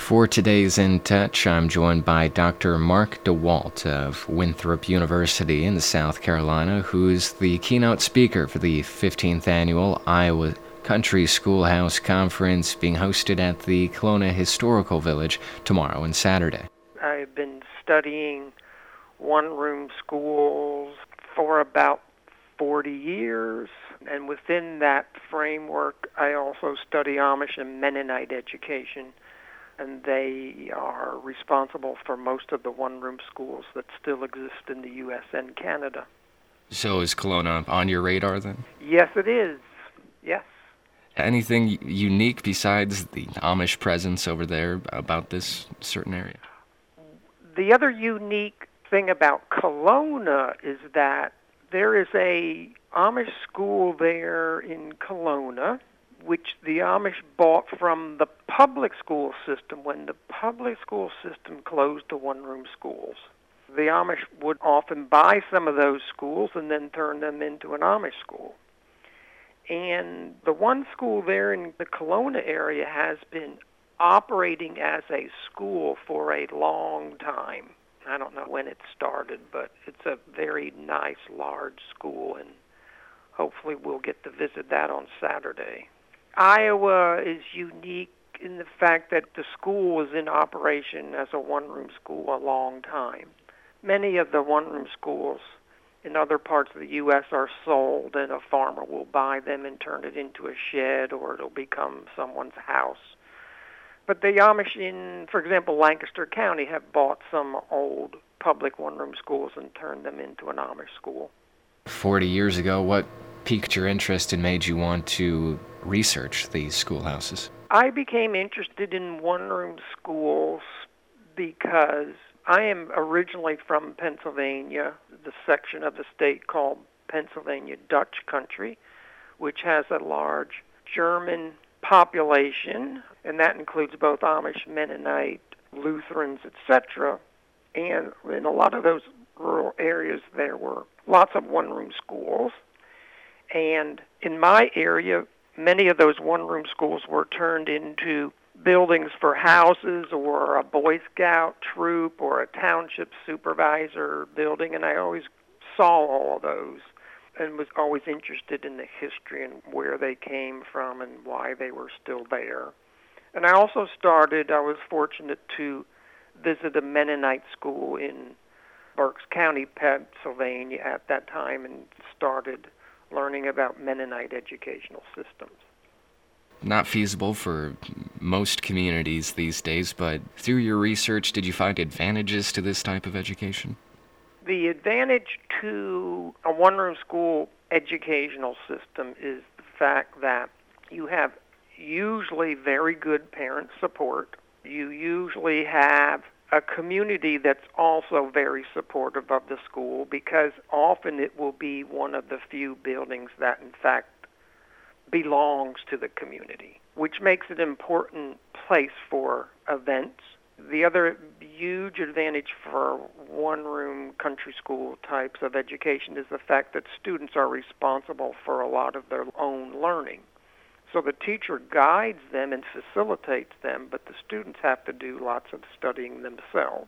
For today's In Touch, I'm joined by Dr. Mark DeWalt of Winthrop University in South Carolina, who is the keynote speaker for the 15th Annual Iowa Country Schoolhouse Conference being hosted at the Kelowna Historical Village tomorrow and Saturday. I've been studying one-room schools for about 40 years, and within that framework, I also study Amish and Mennonite education, and they are responsible for most of the one-room schools that still exist in the U.S. and Canada. So is Kelowna on your radar then? Yes, it is. Yes. Anything unique besides the Amish presence over there about this certain area? The other unique thing about Kelowna is that there is a Amish school there in Kelowna, which the Amish bought from the public school system when the public school system closed the one-room schools. The Amish would often buy some of those schools and then turn them into an Amish school. And the one school there in the Kelowna area has been operating as a school for a long time. I don't know when it started, but it's a very nice, large school, and hopefully we'll get to visit that on Saturday. Iowa is unique in the fact that the school was in operation as a one-room school a long time. Many of the one-room schools in other parts of the U.S. are sold, and a farmer will buy them and turn it into a shed, or it'll become someone's house. But the Amish in, for example, Lancaster County have bought some old public one-room schools and turned them into an Amish school. 40 years ago, what piqued your interest and made you want to research these schoolhouses? I became interested in one-room schools because I am originally from Pennsylvania, the section of the state called Pennsylvania Dutch Country, which has a large German population, and that includes both Amish, Mennonite, Lutherans, etc. And in a lot of those rural areas, there were lots of one-room schools. And in my area, many of those one-room schools were turned into buildings for houses or a Boy Scout troop or a township supervisor building, and I always saw all of those and was always interested in the history and where they came from and why they were still there. And I also was fortunate to visit a Mennonite school in Berks County, Pennsylvania at that time, and started learning about Mennonite educational systems. Not feasible for most communities these days, but through your research, did you find advantages to this type of education? The advantage to a one-room school educational system is the fact that you have usually very good parent support. You usually have a community that's also very supportive of the school, because often it will be one of the few buildings that in fact belongs to the community, which makes it an important place for events. The other huge advantage for one-room country school types of education is the fact that students are responsible for a lot of their own learning. So the teacher guides them and facilitates them, but the students have to do lots of studying themselves.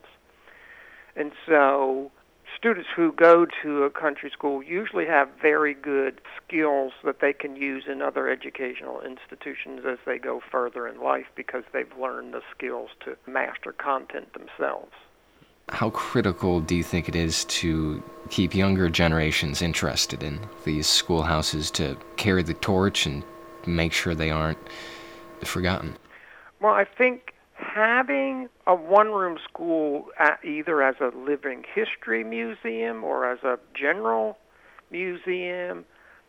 And so students who go to a country school usually have very good skills that they can use in other educational institutions as they go further in life, because they've learned the skills to master content themselves. How critical do you think it is to keep younger generations interested in these schoolhouses, to carry the torch and make sure they aren't forgotten? Well, I think having a one-room school either as a living history museum or as a general museum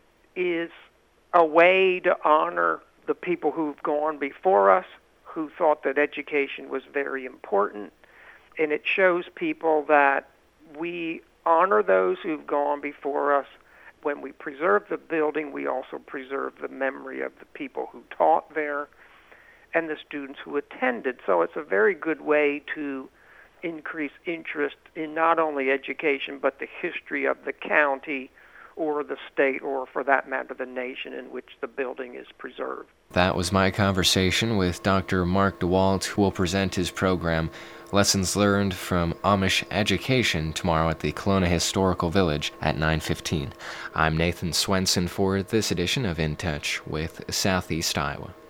is a way to honor the people who've gone before us, who thought that education was very important. And it shows people that we honor those who've gone before us. When we preserve the building, we also preserve the memory of the people who taught there and the students who attended. So it's a very good way to increase interest in not only education but the history of the county or the state, or for that matter, the nation in which the building is preserved. That was my conversation with Dr. Mark DeWalt, who will present his program, Lessons Learned from Amish Education, tomorrow at the Kelowna Historical Village at 9:15. I'm Nathan Swenson for this edition of In Touch with Southeast Iowa.